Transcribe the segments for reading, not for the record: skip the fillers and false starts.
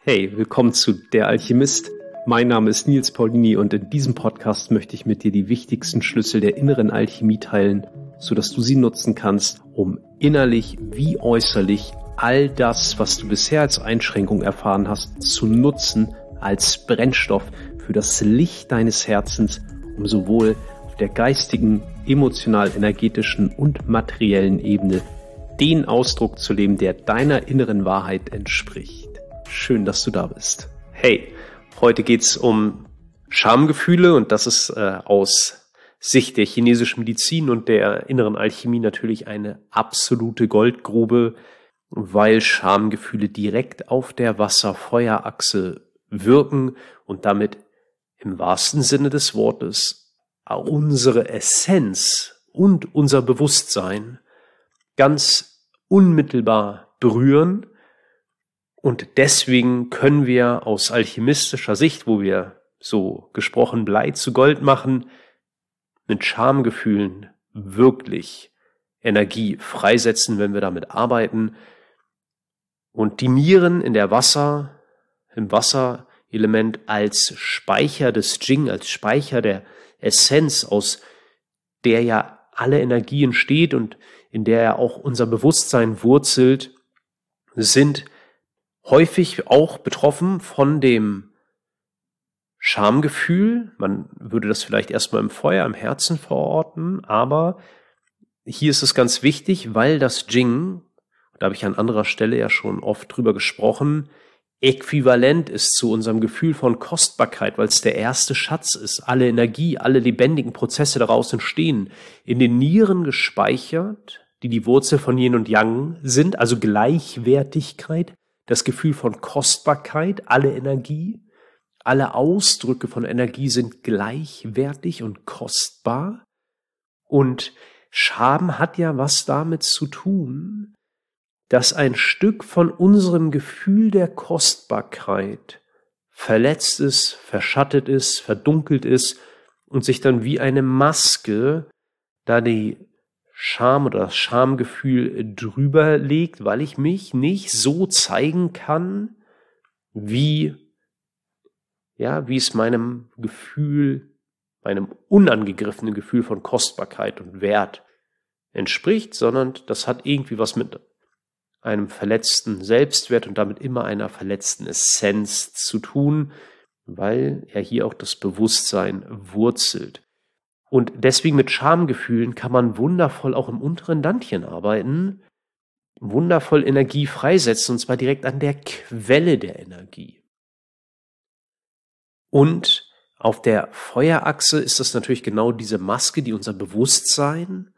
Hey, willkommen zu Der Alchemist. Mein Name ist Nils Paulini und in diesem Podcast möchte ich mit dir die wichtigsten Schlüssel der inneren Alchemie teilen, sodass du sie nutzen kannst, um innerlich wie äußerlich all das, was du bisher als Einschränkung erfahren hast, zu nutzen als Brennstoff für das Licht deines Herzens, um sowohl auf der geistigen, emotional-energetischen und materiellen Ebene den Ausdruck zu leben, der deiner inneren Wahrheit entspricht. Schön, dass du da bist. Hey, heute geht's um Schamgefühle und das ist aus Sicht der chinesischen Medizin und der inneren Alchemie natürlich eine absolute Goldgrube, weil Schamgefühle direkt auf der Wasser-Feuer-Achse wirken und damit im wahrsten Sinne des Wortes unsere Essenz und unser Bewusstsein ganz unmittelbar berühren. Und deswegen können wir aus alchemistischer Sicht, wo wir so gesprochen Blei zu Gold machen, mit Schamgefühlen wirklich Energie freisetzen, wenn wir damit arbeiten. Und die Nieren im Wasserelement als Speicher des Jing, als Speicher der Essenz, aus der ja alle Energie entsteht und in der ja auch unser Bewusstsein wurzelt, sind häufig auch betroffen von dem Schamgefühl. Man würde das vielleicht erstmal im Feuer, im Herzen verorten, aber hier ist es ganz wichtig, weil das Jing, da habe ich an anderer Stelle ja schon oft drüber gesprochen, äquivalent ist zu unserem Gefühl von Kostbarkeit, weil es der erste Schatz ist. Alle Energie, alle lebendigen Prozesse daraus entstehen in den Nieren gespeichert, die Wurzel von Yin und Yang sind, also Gleichwertigkeit. Das Gefühl von Kostbarkeit, alle Energie, alle Ausdrücke von Energie sind gleichwertig und kostbar. Und Scham hat ja was damit zu tun, dass ein Stück von unserem Gefühl der Kostbarkeit verletzt ist, verschattet ist, verdunkelt ist und sich dann wie eine Maske, da die Scham oder das Schamgefühl drüber legt, weil ich mich nicht so zeigen kann, wie es meinem Gefühl, meinem unangegriffenen Gefühl von Kostbarkeit und Wert entspricht, sondern das hat irgendwie was mit einem verletzten Selbstwert und damit immer einer verletzten Essenz zu tun, weil ja hier auch das Bewusstsein wurzelt. Und deswegen mit Schamgefühlen kann man wundervoll auch im unteren Dantian arbeiten, wundervoll Energie freisetzen, und zwar direkt an der Quelle der Energie. Und auf der Feuerachse ist das natürlich genau diese Maske, die unser Bewusstsein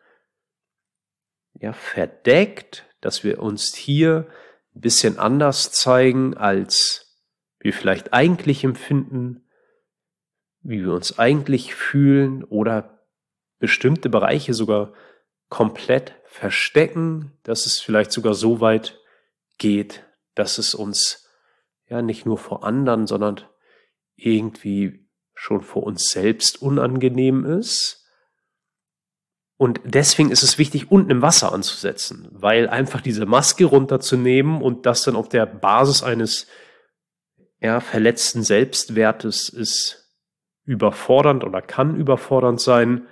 verdeckt, dass wir uns hier ein bisschen anders zeigen, als wir vielleicht eigentlich empfinden, wie wir uns eigentlich fühlen oder bestimmte Bereiche sogar komplett verstecken, dass es vielleicht sogar so weit geht, dass es uns nicht nur vor anderen, sondern irgendwie schon vor uns selbst unangenehm ist. Und deswegen ist es wichtig, unten im Wasser anzusetzen, weil einfach diese Maske runterzunehmen und das dann auf der Basis eines verletzten Selbstwertes ist überfordernd oder kann überfordernd sein.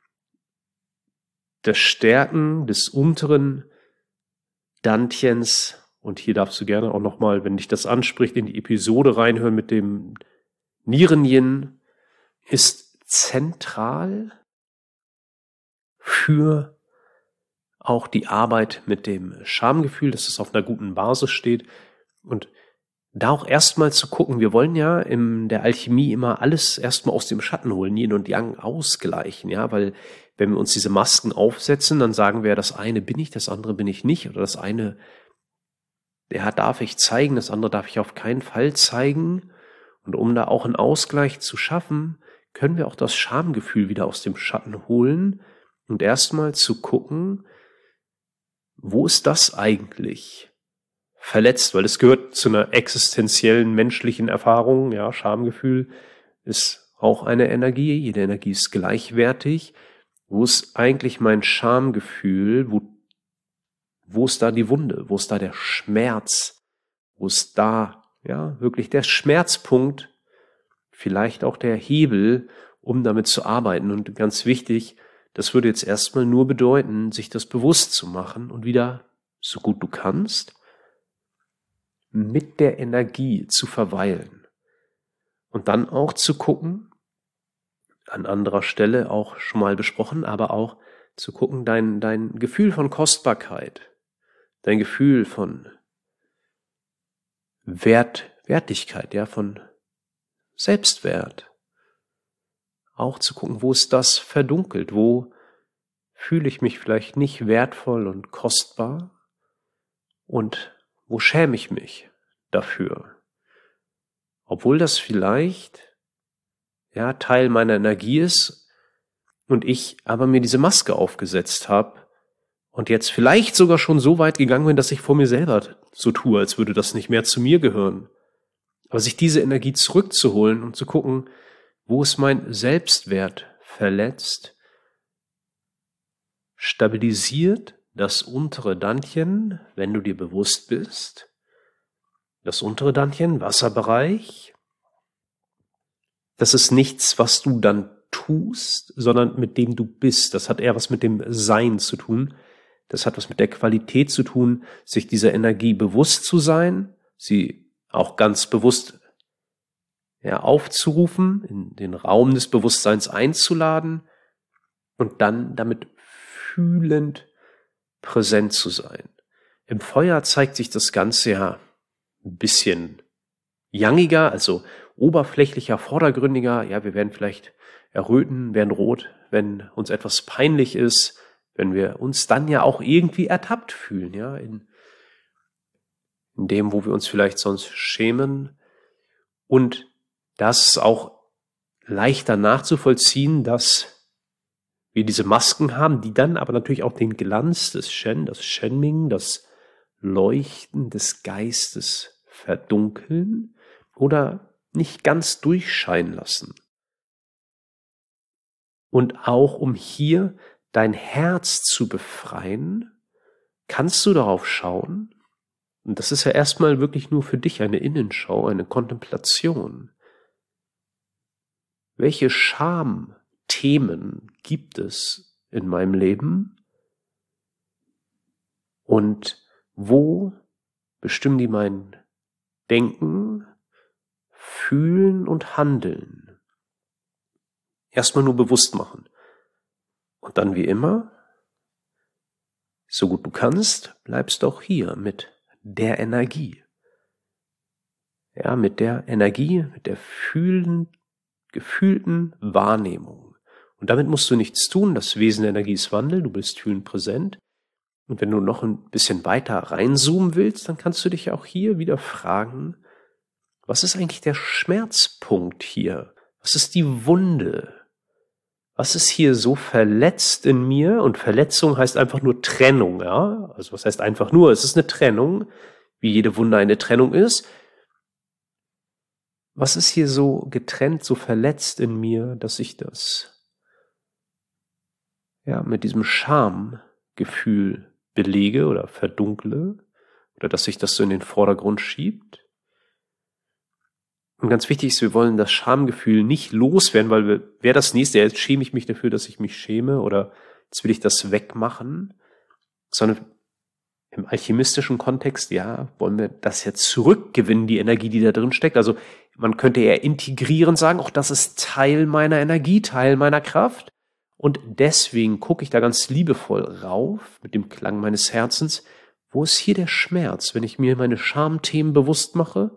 Das Stärken des unteren Dantians, und hier darfst du gerne auch nochmal, wenn dich das anspricht, in die Episode reinhören mit dem Nieren-Yin, ist zentral für auch die Arbeit mit dem Schamgefühl, dass es auf einer guten Basis steht. Und da auch erstmal zu gucken, wir wollen ja in der Alchemie immer alles erstmal aus dem Schatten holen, Yin und Yang ausgleichen, weil wenn wir uns diese Masken aufsetzen, dann sagen wir, das eine bin ich, das andere bin ich nicht, oder das eine, darf ich zeigen, das andere darf ich auf keinen Fall zeigen. Und um da auch einen Ausgleich zu schaffen, können wir auch das Schamgefühl wieder aus dem Schatten holen und erstmal zu gucken, wo ist das eigentlich verletzt, weil es gehört zu einer existenziellen menschlichen Erfahrung. Schamgefühl ist auch eine Energie, jede Energie ist gleichwertig. Wo ist eigentlich mein Schamgefühl? Wo ist da die Wunde? Wo ist da der Schmerz? Wo ist da ja, wirklich der Schmerzpunkt, vielleicht auch der Hebel, um damit zu arbeiten. Und ganz wichtig, das würde jetzt erstmal nur bedeuten, sich das bewusst zu machen und wieder, so gut du kannst, mit der Energie zu verweilen. Und dann auch zu gucken, an anderer Stelle auch schon mal besprochen, aber auch zu gucken, dein Gefühl von Kostbarkeit, dein Gefühl von Wertigkeit, ja, von Selbstwert. Auch zu gucken, wo ist das verdunkelt, wo fühle ich mich vielleicht nicht wertvoll und kostbar und wo schäme ich mich dafür. Obwohl das vielleicht, ja, Teil meiner Energie ist und ich aber mir diese Maske aufgesetzt habe und jetzt vielleicht sogar schon so weit gegangen bin, dass ich vor mir selber so tue, als würde das nicht mehr zu mir gehören. Aber sich diese Energie zurückzuholen und zu gucken, wo ist mein Selbstwert verletzt, stabilisiert das untere Dantchen, wenn du dir bewusst bist. Das untere Dantchen, Wasserbereich, das ist nichts, was du dann tust, sondern mit dem du bist. Das hat eher was mit dem Sein zu tun. Das hat was mit der Qualität zu tun, sich dieser Energie bewusst zu sein, sie auch ganz bewusst, ja, aufzurufen, in den Raum des Bewusstseins einzuladen und dann damit fühlend präsent zu sein. Im Feuer zeigt sich das Ganze ja ein bisschen yangiger, also oberflächlicher, vordergründiger. Ja, wir werden vielleicht erröten, werden rot, wenn uns etwas peinlich ist, wenn wir uns dann ja auch irgendwie ertappt fühlen, ja, in dem, wo wir uns vielleicht sonst schämen. Und das ist auch leichter nachzuvollziehen, dass wir diese Masken haben, die dann aber natürlich auch den Glanz des Shen, das Shenming, das Leuchten des Geistes verdunkeln oder nicht ganz durchscheinen lassen. Und auch um hier dein Herz zu befreien, kannst du darauf schauen, und das ist ja erstmal wirklich nur für dich eine Innenschau, eine Kontemplation. Welche Schamthemen gibt es in meinem Leben und wo bestimmen die mein Denken, Fühlen und Handeln? Erstmal nur bewusst machen. Und dann wie immer, so gut du kannst, bleibst auch hier mit der Energie. Ja, mit der Energie, mit der gefühlten Wahrnehmung. Und damit musst du nichts tun. Das Wesen der Energie ist Wandel. Du bist fühlend präsent. Und wenn du noch ein bisschen weiter reinzoomen willst, dann kannst du dich auch hier wieder fragen, was ist eigentlich der Schmerzpunkt hier? Was ist die Wunde? Was ist hier so verletzt in mir? Und Verletzung heißt einfach nur Trennung, ja? Also was heißt einfach nur? Es ist eine Trennung, wie jede Wunde eine Trennung ist. Was ist hier so getrennt, so verletzt in mir, dass ich das, ja, mit diesem Schamgefühl belege oder verdunkle? Oder dass sich das so in den Vordergrund schiebt? Und ganz wichtig ist, wir wollen das Schamgefühl nicht loswerden, weil wäre das nächste, jetzt schäme ich mich dafür, dass ich mich schäme oder jetzt will ich das wegmachen, sondern im alchemistischen Kontext, ja, wollen wir das jetzt zurückgewinnen, die Energie, die da drin steckt. Also man könnte eher integrieren, sagen, auch das ist Teil meiner Energie, Teil meiner Kraft. Und deswegen gucke ich da ganz liebevoll rauf mit dem Klang meines Herzens. Wo ist hier der Schmerz, wenn ich mir meine Schamthemen bewusst mache?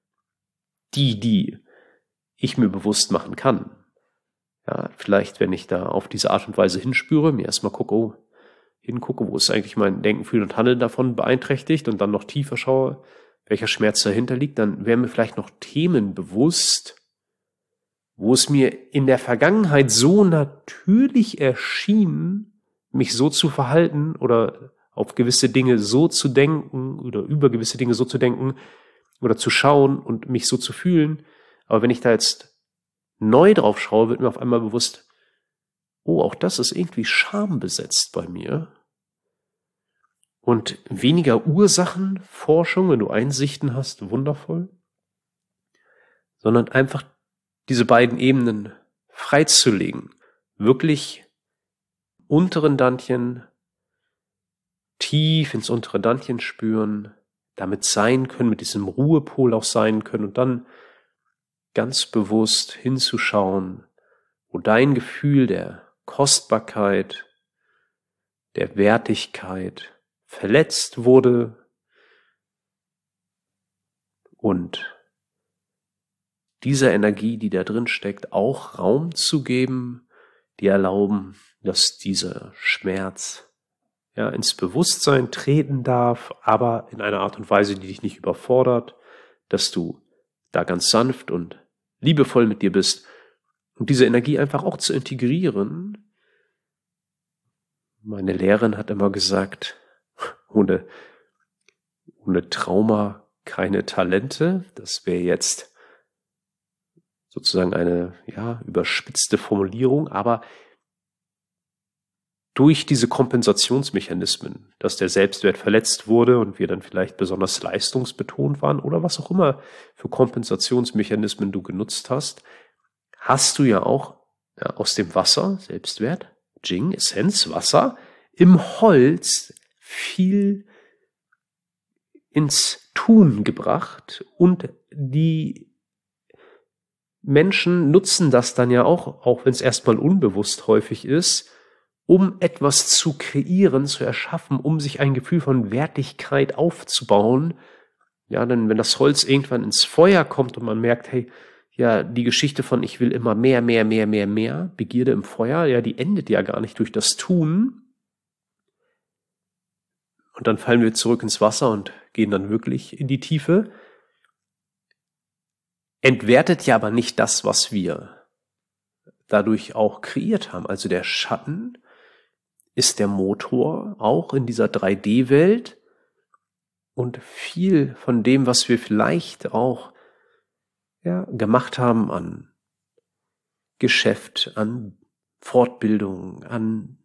Die ich mir bewusst machen kann. Ja, vielleicht, wenn ich da auf diese Art und Weise hinspüre, mir erstmal hingucke, wo ist eigentlich mein Denken, Fühlen und Handeln davon beeinträchtigt und dann noch tiefer schaue, welcher Schmerz dahinter liegt, dann wären mir vielleicht noch Themen bewusst, wo es mir in der Vergangenheit so natürlich erschien, mich so zu verhalten oder auf gewisse Dinge so zu denken oder über gewisse Dinge so zu denken oder zu schauen und mich so zu fühlen. Aber wenn ich da jetzt neu drauf schaue, wird mir auf einmal bewusst, oh, auch das ist irgendwie schambesetzt bei mir. Und weniger Ursachenforschung, wenn du Einsichten hast, wundervoll. sondern einfach diese beiden Ebenen freizulegen. Wirklich unteren Dantian, tief ins untere Dantian spüren, damit sein können, mit diesem Ruhepol auch sein können und dann ganz bewusst hinzuschauen, wo dein Gefühl der Kostbarkeit, der Wertigkeit verletzt wurde und dieser Energie, die da drin steckt, auch Raum zu geben, die erlauben, dass dieser Schmerz ins Bewusstsein treten darf, aber in einer Art und Weise, die dich nicht überfordert, dass du da ganz sanft und liebevoll mit dir bist und diese Energie einfach auch zu integrieren. Meine Lehrerin hat immer gesagt, ohne Trauma keine Talente. Das wäre jetzt sozusagen eine überspitzte Formulierung, aber durch diese Kompensationsmechanismen, dass der Selbstwert verletzt wurde und wir dann vielleicht besonders leistungsbetont waren oder was auch immer für Kompensationsmechanismen du genutzt hast, hast du ja auch aus dem Wasser, Selbstwert, Jing, Essenz, Wasser, im Holz viel ins Tun gebracht und die Menschen nutzen das dann ja auch wenn es erstmal unbewusst häufig ist, um etwas zu kreieren, zu erschaffen, um sich ein Gefühl von Wertigkeit aufzubauen. Ja, denn wenn das Holz irgendwann ins Feuer kommt und man merkt, hey, ja, die Geschichte von ich will immer mehr, Begierde im Feuer, ja, die endet ja gar nicht durch das Tun. Und dann fallen wir zurück ins Wasser und gehen dann wirklich in die Tiefe. Entwertet ja aber nicht das, was wir dadurch auch kreiert haben. Also der Schatten ist der Motor, auch in dieser 3D-Welt. Und viel von dem, was wir vielleicht auch gemacht haben an Geschäft, an Fortbildung, an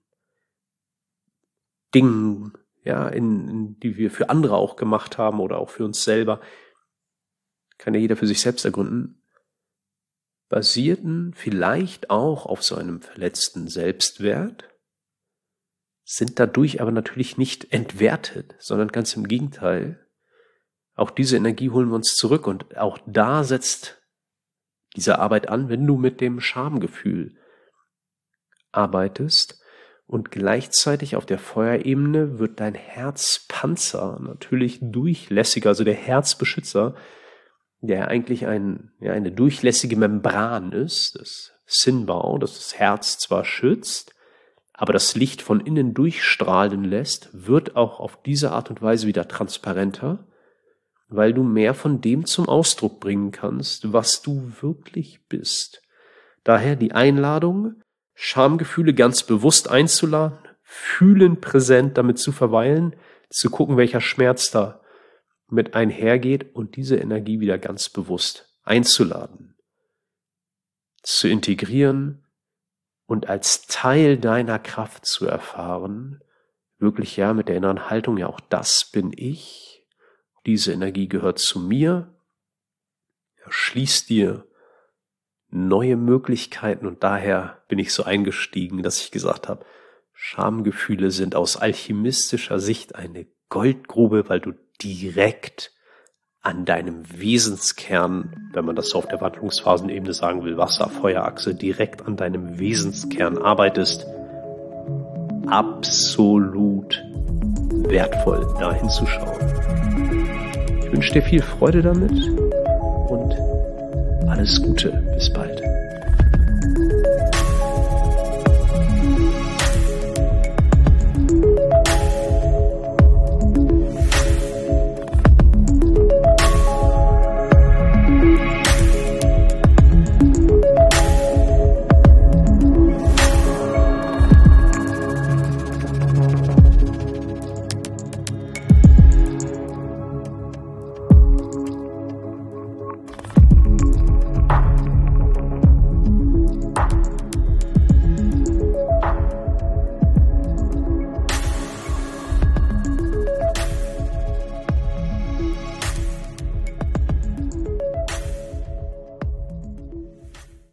Dingen, die wir für andere auch gemacht haben oder auch für uns selber, kann ja jeder für sich selbst ergründen, basierten vielleicht auch auf so einem verletzten Selbstwert, sind dadurch aber natürlich nicht entwertet, sondern ganz im Gegenteil. Auch diese Energie holen wir uns zurück und auch da setzt diese Arbeit an, wenn du mit dem Schamgefühl arbeitest und gleichzeitig auf der Feuerebene wird dein Herzpanzer natürlich durchlässiger, also der Herzbeschützer, der eigentlich eine durchlässige Membran ist, das Sinbao, das das Herz zwar schützt, aber das Licht von innen durchstrahlen lässt, wird auch auf diese Art und Weise wieder transparenter, weil du mehr von dem zum Ausdruck bringen kannst, was du wirklich bist. Daher die Einladung, Schamgefühle ganz bewusst einzuladen, fühlen, präsent damit zu verweilen, zu gucken, welcher Schmerz da mit einhergeht und diese Energie wieder ganz bewusst einzuladen, zu integrieren und als Teil deiner Kraft zu erfahren, wirklich mit der inneren Haltung, auch das bin ich, diese Energie gehört zu mir, erschließt dir neue Möglichkeiten und daher bin ich so eingestiegen, dass ich gesagt habe, Schamgefühle sind aus alchemistischer Sicht eine Goldgrube, weil du direkt an deinem Wesenskern, wenn man das so auf der Wandlungsphasenebene sagen will, Wasser-Feuer-Achse, direkt an deinem Wesenskern arbeitest. Absolut wertvoll, da hinzuschauen. Ich wünsche dir viel Freude damit und alles Gute. Bis bald.